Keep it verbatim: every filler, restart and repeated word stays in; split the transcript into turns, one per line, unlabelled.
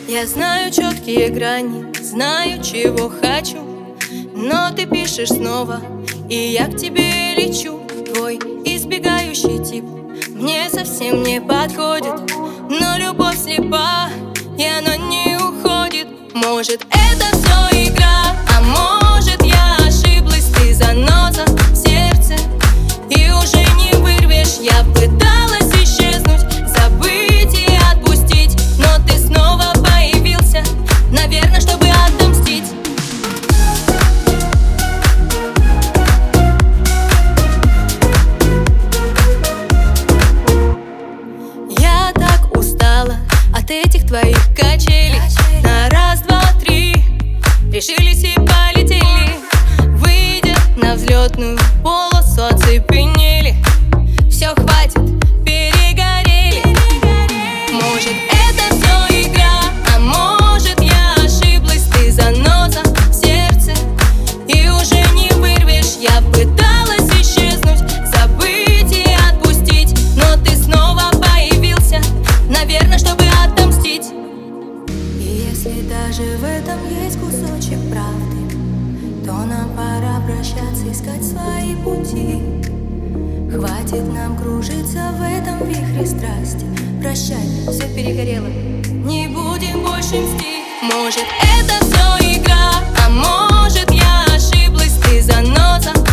Я знаю четкие грани, знаю, чего хочу, но ты пишешь снова, и я к тебе лечу. Твой избегающий тип мне совсем не подходит, но любовь слепа, и она не уходит. Может, это все игра, а может, я ошиблась. Ты заноза в сердце, и уже не вырвешь. Я пыталась исчезнуть, забыть и отпустить, но ты снова появился, наверное, чтобы отомстить. Я так устала от этих твоих качелей. На раз, два, три решились и полетели, выйдя на взлетную полосу, оцепенели. Все, хватит, перегорели. Может, это все игра, а может, я ошиблась. Ты заноза в сердце, и уже не вырвешь. Я пыталась исчезнуть, забыть и отпустить, но ты снова появился, наверное, чтобы отомстить.
И если даже в этом есть кусочек правды, то нам пора прощаться, искать свои пути. Хватит нам кружиться в этом вихре страсти. Прощай, все перегорело, не будем больше мстить.
Может, это все игра, а может, я ошиблась. Ты заноза